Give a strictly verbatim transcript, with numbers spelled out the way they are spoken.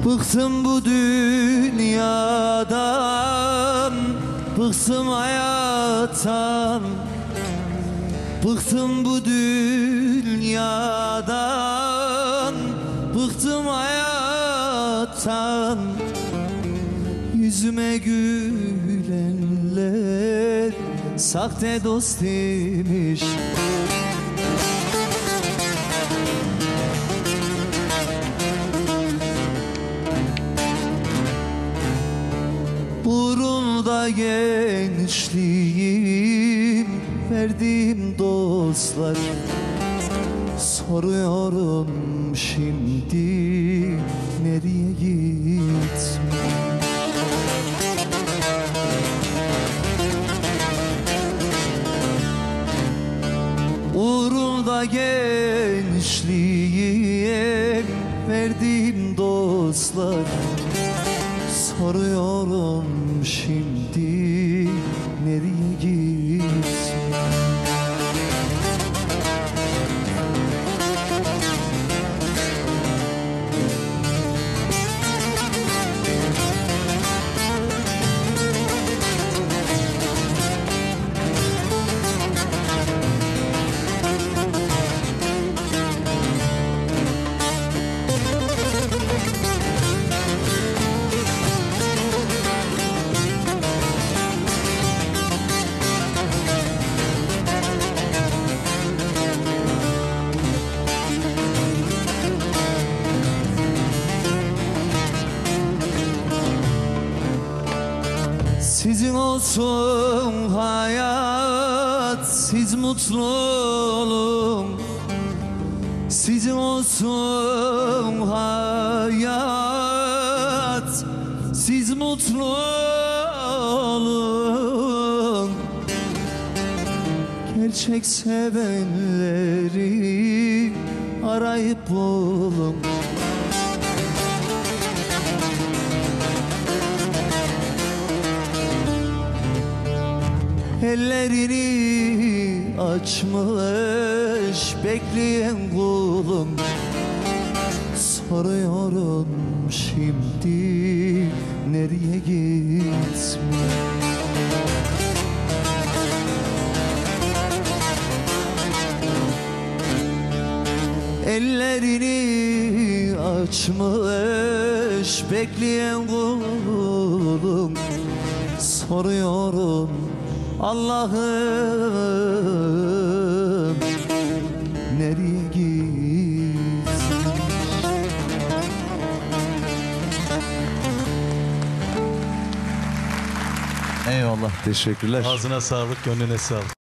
Bıktım bu dünyadan, bıktım hayattan. Bıktım bu dünyadan, bıktım hayattan. Yüzüme gülenler sahte dost imiş. Uğrunda gençliğim, verdiğim dostlar. Soruyorum şimdi nereye gittim? Uğrunda gençliğim, verdiğim dostlar. Soruyorum şimdi nereye gittim? Sizin olsun hayat, siz mutlu olun. Sizin olsun hayat, siz mutlu olun. Gerçek sevenleri arayıp bulun. Ellerini açmış bekleyen kulum. Soruyorum şimdi nereye gitsin? Ellerini açmış bekleyen kulum. Soruyorum Allah'ım nereye gitsin? Eyvallah. Teşekkürler. Ağzına sağlık, gönlüne sağlık.